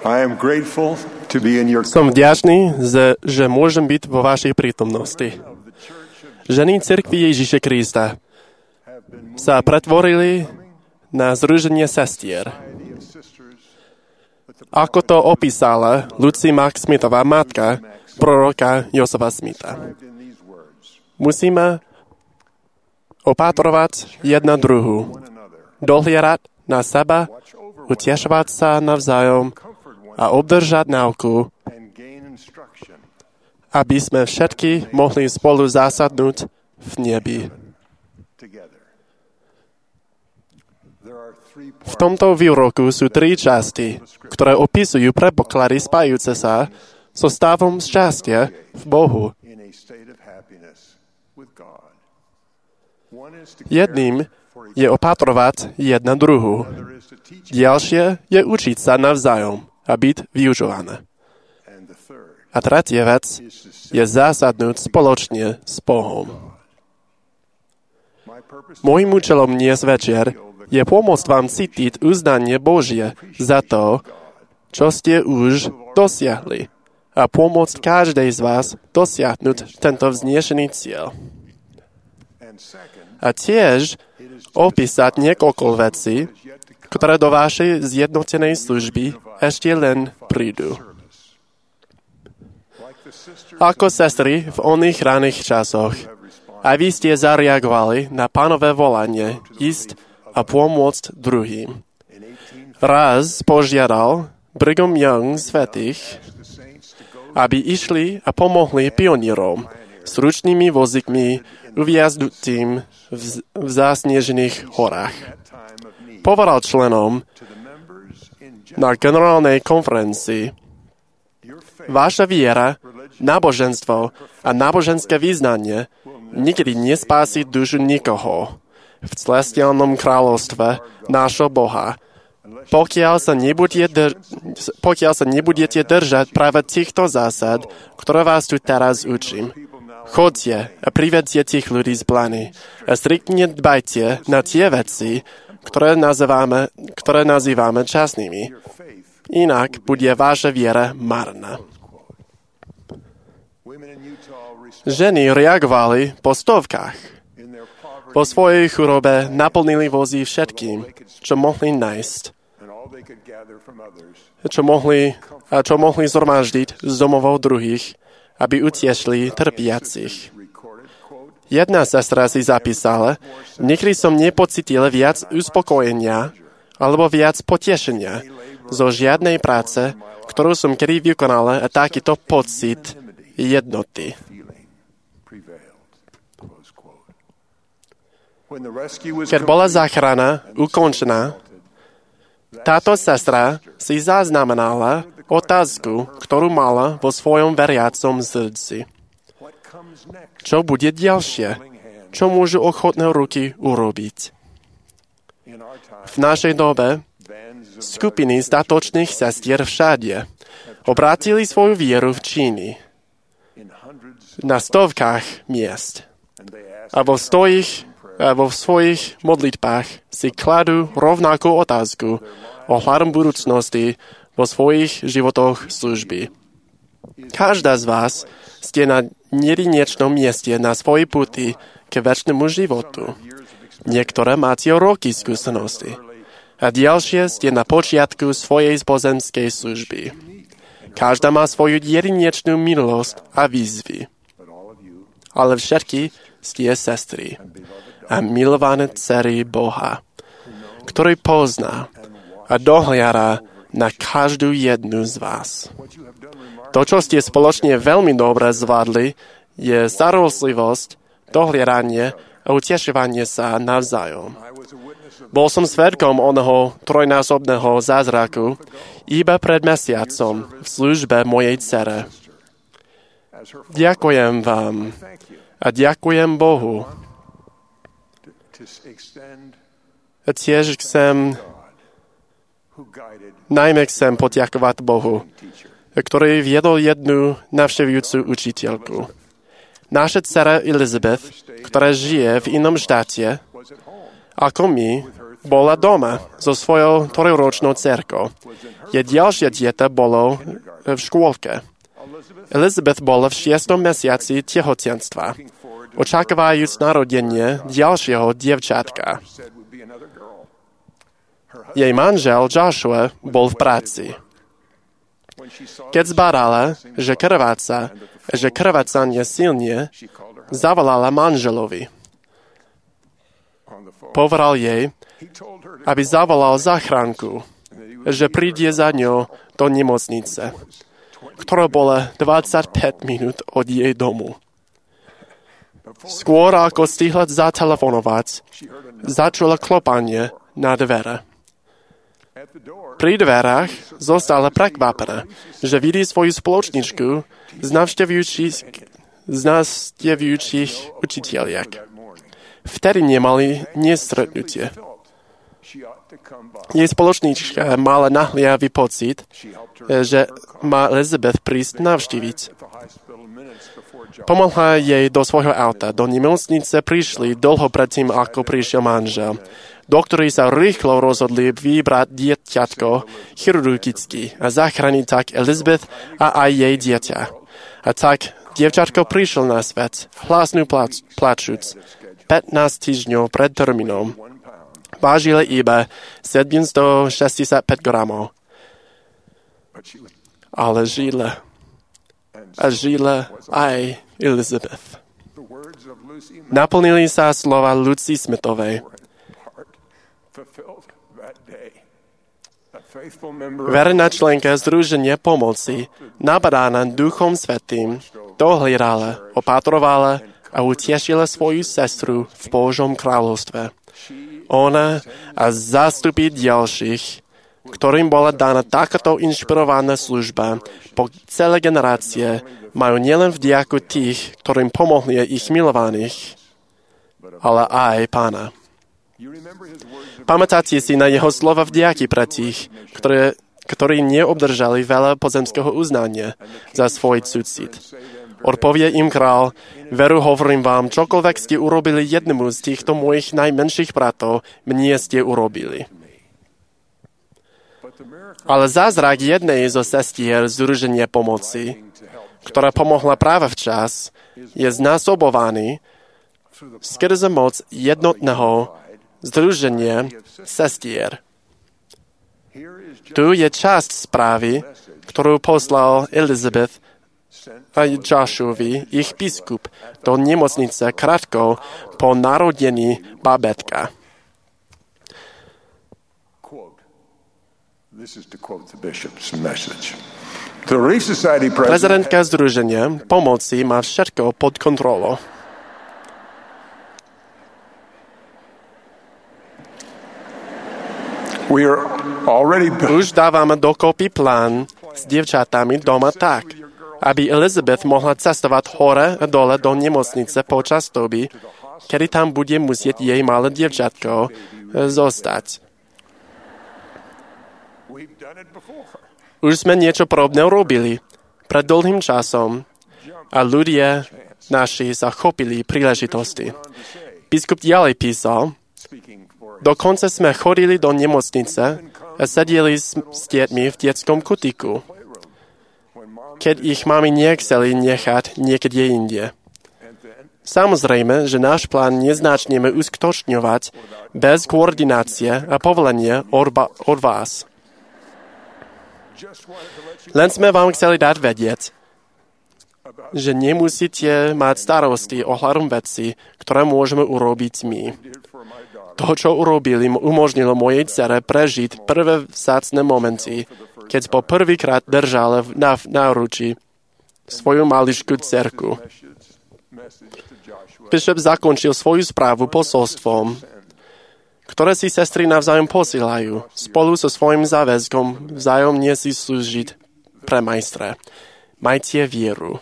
Som vďačný, že môžem byť vo vašej prítomnosti. Ženy cirkvi Ježiša Krista sa pretvorili na združenie sestier. Ako to opísala Lucy Mack Smithová, matka proroka Josefa Smitha. Musíme opatrovať jedna druhú, dohliadať na seba, utiešovať sa navzájom a obdržať náuku, aby sme všetky mohli spolu zasadnúť v nebi. V tomto výroku sú 3 časti, ktoré opisujú predpoklady spájúce sa so stavom šťastia v Bohu. Jedným je opatrovať jedna druhú. Ďalšie je učiť sa navzájom a byť využované. A tretia vec je zasadnúť spoločne s Bohom. Mojím účelom dnes večer je pomôcť vám cítiť uznanie Božie za to, čo ste už dosiahli a pomôcť každej z vás dosiahnuť tento vznešený cieľ. A tiež opísať niekoľko vecí, ktoré do vašej zjednotenej služby ešte len prídu. Ako sestry v oných raných časoch, aj vy ste zareagovali na Pánové volanie ísť a pomôcť druhým. Raz požiadal Brigham Young svätých, aby išli a pomohli pionierom s ručnými vozíkmi uviaznutým v zasnežených horách. Povedal členom na generálnej konferencii: vaša viera, náboženstvo a náboženské vyznanie nikdy nespásí dušu nikoho v celestiálnom kráľovstve nášho Boha, pokiaľ sa nebudete držať práve týchto zásad, ktoré vás tu teraz učím. Choďte a privedzte tých ľudí z Blany a striktne dbajte na tie veci, ktoré nazývame časnými. Inak bude vaša viera marná. Ženy reagovali po stovkách. Po svojej chorobe naplnili vozy všetkým, čo mohli nájsť, čo mohli zhromaždiť z domovov druhých, aby utiešili trpiacich. Jedna sestra si zapísala: nikdy som nepocitil viac uspokojenia alebo viac potešenia zo žiadnej práce, ktorú som kedy vykonala, a takýto pocit jednoty. Keď bola záchrana ukončená, táto sestra si zaznamenala otázku, ktorú mala vo svojom veriacom srdci. Čo bude ďalšie? Čo môžu ochotné ruky urobiť? V našej dobe skupiny statočných sestier všade obrátili svoju vieru v Číny na stovkách miest a vo svojich modlitbách si kladú rovnakú otázku ohľadom budúcnosti vo svojich životoch služby. Každá z vás ste na jedinečnom mieste na svojej puti k večnému životu. Niektoré máte roky skúsenosti a ďalšie ste na počiatku svojej pozemskej služby. Každá má svoju jedinečnú milosť a výzvy. Ale všetky ste sestry a milované dcery Boha, ktorý pozná a dohliada na každú jednu z vás. To, čo ste spoločne veľmi dobre zvládli, je starostlivosť, dohliadanie a utešovanie sa navzájom. Bol som svedkom onoho trojnásobného zázraku iba pred mesiacom v službe mojej dcere. Ďakujem vám a ďakujem Bohu. A tiež najmä chcem poďakovať Bohu, ktorý viedol jednu navštevujúcu učiteľku. Naša dcera Elizabeth, ktorá žije v inom štáte, ako my, bola doma so svojou trojročnou dcerkou. Jej ďalšie dieťa bolo v škôlke. Elizabeth bola v 6. mesiaci tehotenstva, očakávajúc narodenie ďalšieho dievčatka. Jej manžel Joshua bol v práci. Keď zbadala, že krvácanie silne, zavolala manželovi. Povedal jej, aby zavolal záchranku, že príde za ňou do nemocnice, ktorá bola 25 minút od jej domu. Skôr ako stihla zatelefonovať, začula klopanie na dvere. Pri dverách zostala prekvapená, že vidí svoju spoločničku z navštevujúcich učiteľiek. Vtedy nemali nestretnutie. Jej spoločnička mala nahliavý pocit, že má Elizabeth prísť navštíviť. Pomohla jej do svojho auta. Do nemocnice prišli dlho predtým, ako prišiel manžel. Doktori sa rýchlo rozhodli vybrať dieťatko chirurgicky a zachrániť tak Elizabeth a aj jej dieťa. A tak dievčatko prišlo na svet, hlasnú plačúc, 15 týždňov pred termínom. Vážila iba 765 gramov. Ale žila. A žila aj Elizabeth. Naplnili sa slova Lucy Smithovej. Verná členka Združenia pomoci, napadána Duchom Svätým, dohliadala, opatrovala a utešila svoju sestru v Božom kráľovstve. Ona a zástupy ďalších, ktorým bola daná takáto inšpirovaná služba po celé generácie, majú nielen vďaku tých, ktorým pomohli ich milovaných, ale aj Pána. Pamätáte si na jeho slova vďaky pre tých, ktorí neobdržali veľa pozemského uznania za svoj súcit. Odpovie im král, veru hovorím vám, čokoľvek ste urobili jednému z týchto mojich najmenších bratov, mne ste urobili. Ale zázrak jednej zo sestier Združenia pomoci, ktorá pomohla práve včas, je znásobovaný skrze moc jednotného Združenia sestier. Tu je časť správy, ktorú poslal Elizabeth a Joshuovi, ich biskup, do nemocnice krátko po narodení bábätka. Prezidentka Združenia pomoci má všetko pod kontrolou. Už dávame dokopy plán s dievčatami doma tak, aby Elizabeth mohla cestovať hore a dole do nemocnice počas doby, kedy tam bude musieť jej malé dievčatko zostať. Už sme niečo podobné robili pred dlhým časom a ľudia naši sa chopili príležitosti. Biskup ďalej písal, dokonca sme chodili do nemocnice a sedeli s deťmi v detskom kutiku, keď ich mami nechceli nechať niekde inde. Samozrejme, že náš plán neznačneme uskutočňovať bez koordinácie a povolenia od vás. Len sme vám chceli dať vedieť, že nemusíte mať starosti ohľadom veci, ktoré môžeme urobiť my. To, čo urobili, umožnilo mojej dcere prežiť prvé vzácne momenty, keď po prvýkrát držala na náručí svoju maličkú dcerku. Bishop zakončil svoju správu posolstvom, ktoré si sestry navzájom posielajú, spolu so svojím záväzkom vzájomne si slúžiť pre majstra. Majte vieru.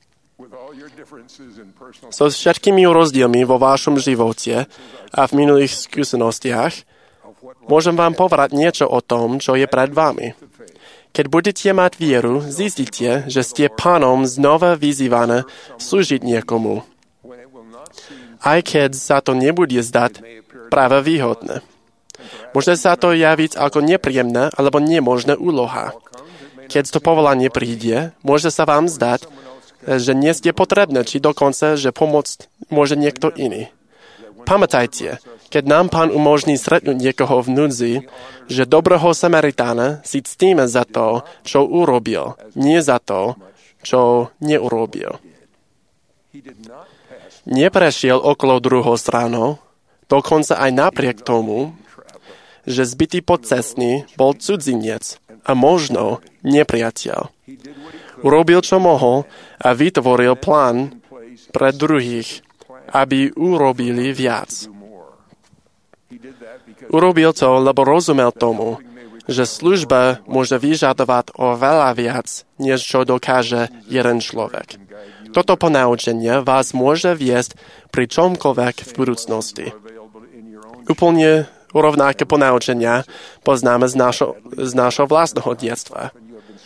So všetkými rozdielmi vo vašom živote a v minulých skúsenostiach môžem vám povedať niečo o tom, čo je pred vami. Keď budete mať vieru, zistíte, že ste Pánom znova vyzývané slúžiť niekomu. Aj keď sa to nebude zdať práve výhodné. Môže sa to javiť ako nepríjemná alebo nemožná úloha. Keď to povolanie príde, môže sa vám zdať, že nie ste potrebné, či dokonca, že pomôcť môže niekto iný. Pamätajte, keď nám Pán umožní stretnúť niekoho v núdzi, že dobrého Samaritána si ctíme za to, čo urobil, nie za to, čo neurobil. Neprešiel okolo druhou stranou, dokonca aj napriek tomu, že zbytý podcestný bol cudzinec a možno nepriateľ. Urobil, čo mohol a vytvoril plán pre druhých, aby urobili viac. Urobil to, lebo rozumel tomu, že služba môže vyžadovať oveľa viac, než čo dokáže jeden človek. Toto ponaučenie vás môže viesť pri čomkoľvek v budúcnosti. Úplne rovnaké ponaučenia poznáme z nášho vlastného detstva.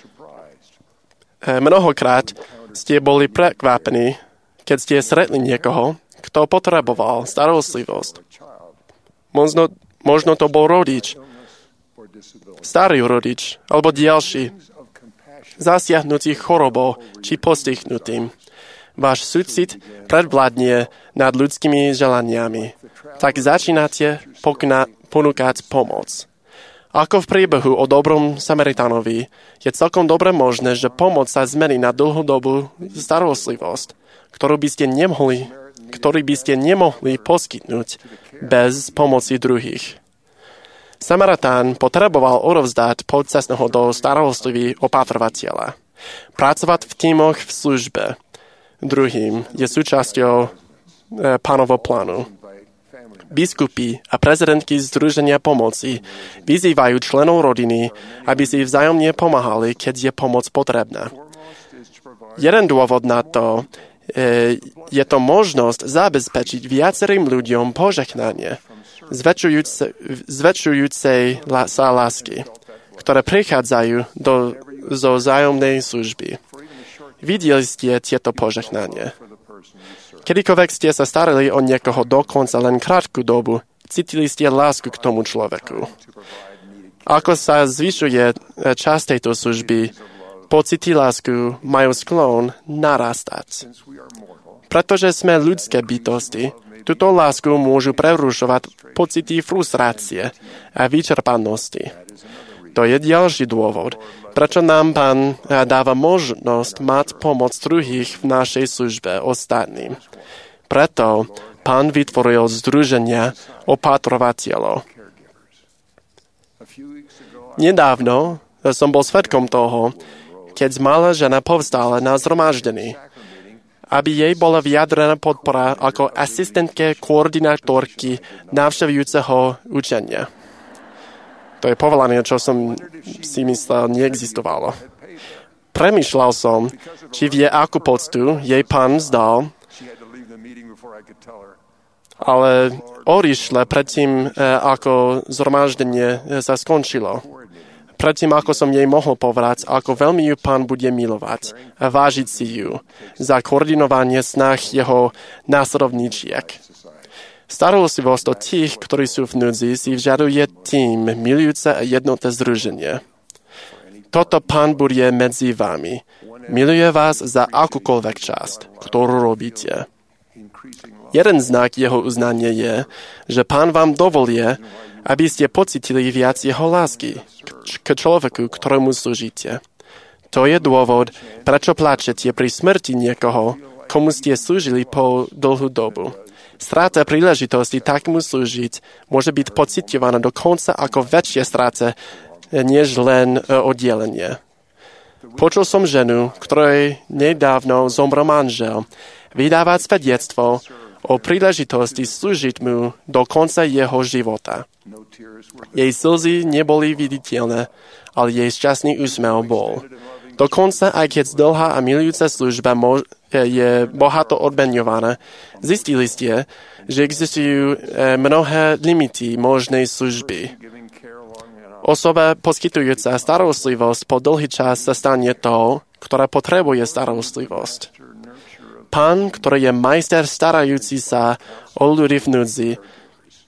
Mnohokrát ste boli prekvapení, keď ste stretli niekoho, kto potreboval starostlivosť. Možno to bol rodič, starý rodič, alebo ďalší, zasiahnutý chorobou či postihnutým. Váš súcit predvládne nad ľudskými želaniami. Tak začínate ponúkať pomoc. Ako v príbehu o dobrom Samaritánovi, je celkom dobre možné, že pomoc sa zmení na dlhodobú starostlivosť, ktorú by ste nemohli poskytnúť bez pomoci druhých. Samaritán potreboval odovzdať podcestného do starostlivý opatrovateľa. Pracovať v tímoch v službe druhým je súčasťou Pánovho plánu. Biskupy a prezidentky Združenia pomoci vyzývajú členov rodiny, aby si vzájomne pomáhali, keď je pomoc potrebná. Jeden dôvod na to je to možnosť zabezpečiť viacerým ľuďom požehnanie, zväčšujúcej sa lásky, ktoré prichádzajú zo vzájomnej služby. Videli ste tieto požehnanie. Kedykoľvek ste sa starali o niekoho dokonca len krátku dobu, cítili ste lásku k tomu človeku. Ako sa zvyšuje časť tejto služby, pocity lásku majú sklon narastať. Pretože sme ľudské bytosti, túto lásku môžu prerušovať pocity frustrácie a vyčerpanosti. To je ďalší dôvod, prečo nám Pán dáva možnosť mať pomoc druhých v našej službe ostatným. Preto Pán vytvoril združenia opatrovateľov. Nedávno som bol svedkom toho, keď malá žena povstala na zhromaždení, aby jej bola vyjadrená podpora ako asistentke koordinátorky navštevujúceho učenia. To je povolanie, čo som si myslel neexistovalo. Premýšľal som, či vie, akú poctu jej Pán vzdal, ale odišla predtým, ako zhromaždenie sa skončilo. Predtým, ako som jej mohol povedať, ako veľmi ju Pán bude milovať a vážiť si ju za koordinovanie snah jeho následovníčiek. Starostlivosť o tých, ktorí sú v núdzi, si vyžaduje tým milujúce a jednotné združenie. Toto Pán bude medzi vami. Miluje vás za akúkoľvek časť, ktorú robíte. Jeden znak jeho uznania je, že Pán vám dovolie, aby ste pocitili viac jeho lásky k človeku, ktorému slúžite. To je dôvod, prečo plačete pri smrti niekoho, komu ste slúžili po dlhú dobu. Stráta príležitosti takmu slúžiť môže byť pociťovaná dokonca ako väčšie stráce, než len oddelenie. Počul som ženu, ktorej nedávno zomrel manžel, vydávať svedectvo o príležitosti slúžiť mu do konca jeho života. Jej slzy neboli viditeľné, ale jej šťastný úsmev bol. Dokonca, aj keď dlhá a milujúca služba je bohato odmeňovaná, zistili ste, že existujú mnohé limity možnej služby. Osoba poskytujúca starostlivosť po dlhý čas sa stane tou, ktorá potrebuje starostlivosť. Pán, ktorý je majster starajúci sa o ľudí v núdzi,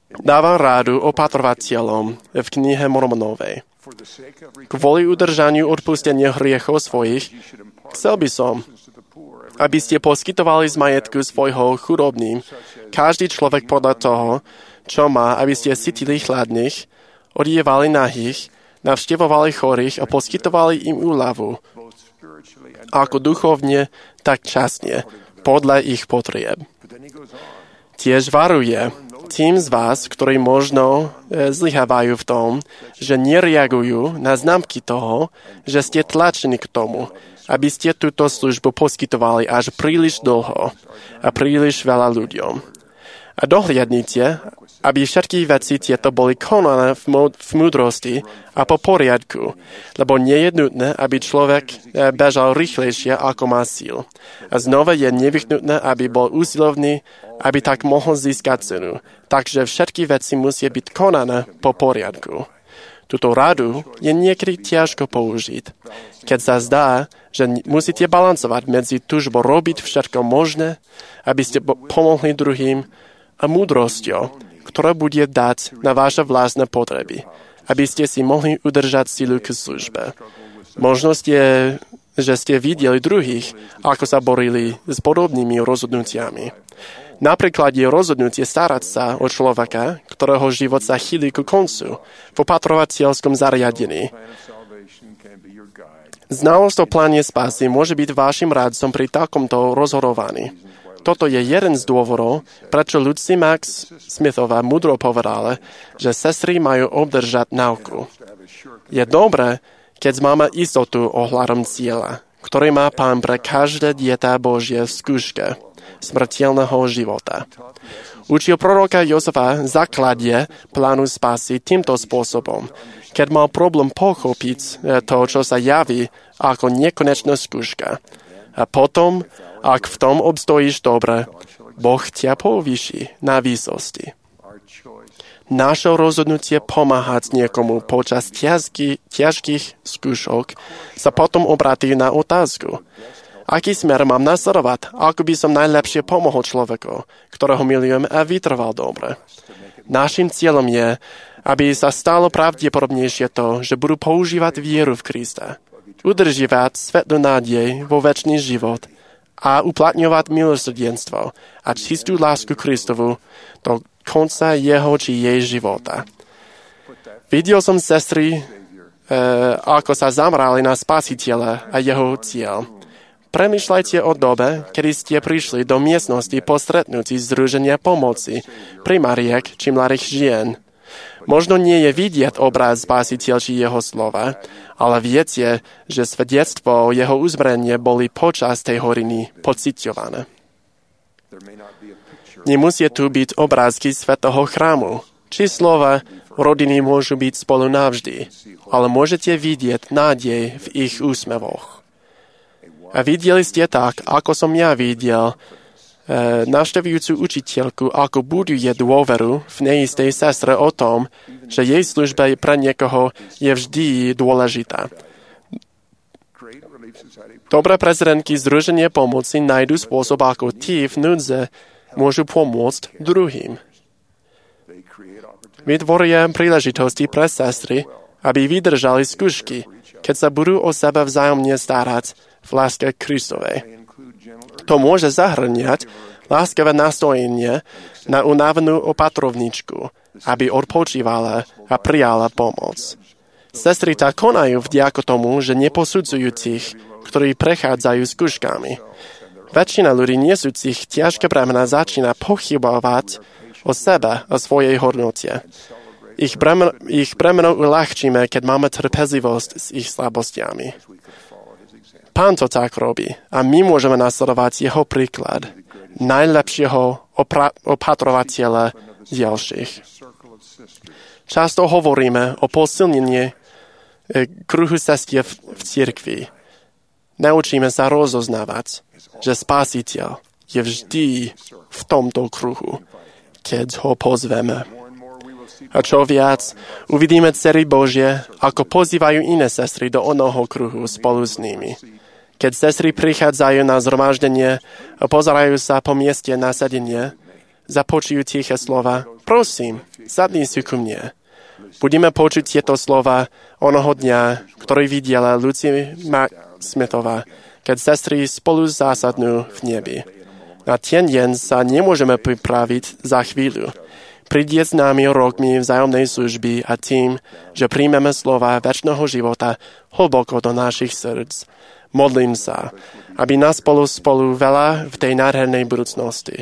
Dáva rádu opatrovateľom v knihe Mormonovej. Kvôli udržaniu odpustenia hriechov svojich, chcel by som, aby ste poskytovali z majetku svojho chudobným, každý človek podľa toho, čo má, aby ste sytili chladných, odievali nahých, navštevovali chorých a poskytovali im úľavu, ako duchovne, tak časne, podľa ich potrieb. Tiež varuje tým z vás, ktorí možno zlyhávajú v tom, že nereagujú na známky toho, že ste tlačení k tomu, aby ste túto službu poskytovali až príliš dlho a príliš veľa ľuďom. A dohliadnite, aby všetky veci tieto boli konané v múdrosti a po poriadku, lebo nie je nutné, aby človek bežal rýchlejšie, ako má síl. A znova je nevyhnutné, aby bol úsilovný, aby tak mohol získať cenu. Takže všetky veci musia byť konané po poriadku. Túto radu je niekedy ťažko použiť, keď sa zdá, že musíte balancovať medzi túžbou robiť všetko možné, aby ste pomohli druhým, a múdrosťou, ktorá bude dať na vaše vlastné potreby, aby ste si mohli udržať silu k službe. Možnosť je, že ste videli druhých, ako sa borili s podobnými rozhodnutiami. Napríklad je rozhodnutie starať sa o človeka, ktorého život sa chýli ku koncu v opatrovateľskom zariadení. Znalosť o pláne spásy môže byť vašim radcom pri takomto rozhodovaní. Toto je jeden z dôvodov, prečo Lucy Max Smithová múdro povedala, že sestry majú obdržať náuku. Je dobré, keď máme istotu ohľadom cieľa, ktorý má Pán pre každé dieťa Božie v skúške smrteľného života. Učil proroka Jozefa základie plánu spásy týmto spôsobom, keď mal problém pochopiť to, čo sa javí ako nekonečná skúška. A potom, ak v tom obstojíš dobre, Boh ťa povýši na výsosti. Naše rozhodnutie pomáhať niekomu počas ťažkých skúšok sa potom obratí na otázku. Aký smer mám nasledovať? Ako by som najlepšie pomohol človeku, ktorého milujem a vytrval dobre? Naším cieľom je, aby sa stalo pravdepodobnejšie to, že budú používať vieru v Krista, udržiavať svetlú nádej vo večný život a uplatňovať milosrdenstvo a čistú lásku Kristovu do konca jeho či jej života. Videl som sestry, ako sa zamerali na Spasiteľa a jeho cieľ. Premýšľajte o dobe, kedy ste prišli do miestnosti po stretnutí Združenia pomoci primariek či mladých žien. Možno nie je vidieť obraz Spasiteľ či jeho slova, ale viete, že svedectvo o jeho uzbranie boli počas tej horiny pociťované. Nemusia tu byť obrázky svätého chrámu, či slova rodiny môžu byť spolu navždy, ale môžete vidieť nádej v ich úsmevoch. A videli ste tak, ako som ja videl, navštevujúcu učiteľku, ako buduje dôveru v neistej sestre o tom, že jej služba pre niekoho je vždy dôležitá. Dobré prezidentky Združenia pomoci nájdu spôsob, ako tí v núdze môžu pomôcť druhým. Vytvoria príležitosti pre sestry, aby vydržali skúšky, keď sa budú o seba vzájomne starať v láske Kristovej. To môže zahrňať láskavé nastojenie na unavenú opatrovničku, aby odpočívala a prijala pomoc. Sestry tak konajú vďaka tomu, že neposudzujú tých, ktorí prechádzajú skúškami. Väčšina ľudí nesúcich ťažké bremena začína pochybovať o sebe a svojej hodnote. Ich bremeno uľahčíme, keď máme trpezlivosť s ich slabostiami. Pán to tak robí a my môžeme nasledovať jeho príklad, najlepšieho opatrovateľa ďalších. Často hovoríme o posilnení kruhu sestier v cirkvi. Naučíme sa rozoznávať, že Spasiteľ je vždy v tomto kruhu, keď ho pozveme. A čo viac, uvidíme dcery Božie, ako pozývajú iné sestry do onoho kruhu spolu s nimi. Keď sestry prichádzajú na zhromaždenie a pozerajú sa po mieste na sedenie, započujú tiché slova: Prosím, sadni si ku mne. Budeme počuť tieto slova onoho dňa, ktorý videla Lucy Smithová, keď sestry spolu zásadnú v nebi. Na ten deň sa nemôžeme pripraviť za chvíľu. Príde s nami rokmi vzájomnej služby a tým, že príjmeme slova večného života hlboko do našich srdc. Modlím sa, aby nás spolu veľa v tej nádhernej budúcnosti.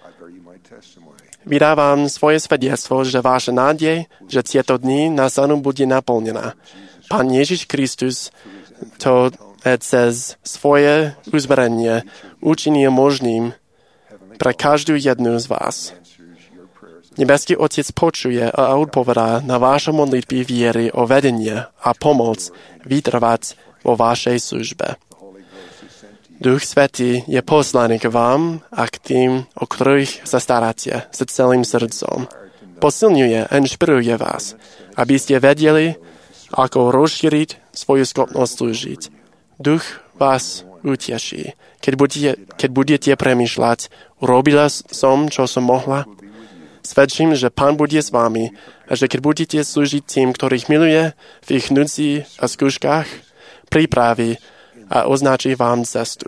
Vydávam svoje svedectvo, že vaša nádej, že tieto dni nastanú, bude naplnená. Pán Ježiš Kristus to cez svoje uzbranie učinil možným pre každú jednu z vás. Nebeský Otec počuje a odpovedá na vaše modlitby viery o vedenie a pomoc vytrvať vo vašej službe. Duch Svätý je poslaný k vám a k tým, o ktorých sa staráte s celým srdcom. Posilňuje a inšpiruje vás, aby ste vedeli, ako rozšíriť svoju schopnosť slúžiť. Duch vás uteší. Keď budete premýšľať, urobila som, čo som mohla. Svedčím, že Pán bude s vami a že keď budete slúžiť tým, ktorých miluje v ich núdzi a skúškach, pripraví a označí vám cestu.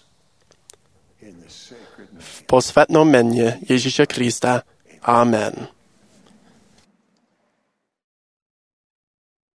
V posvätnom mene Ježiša Krista. Amen.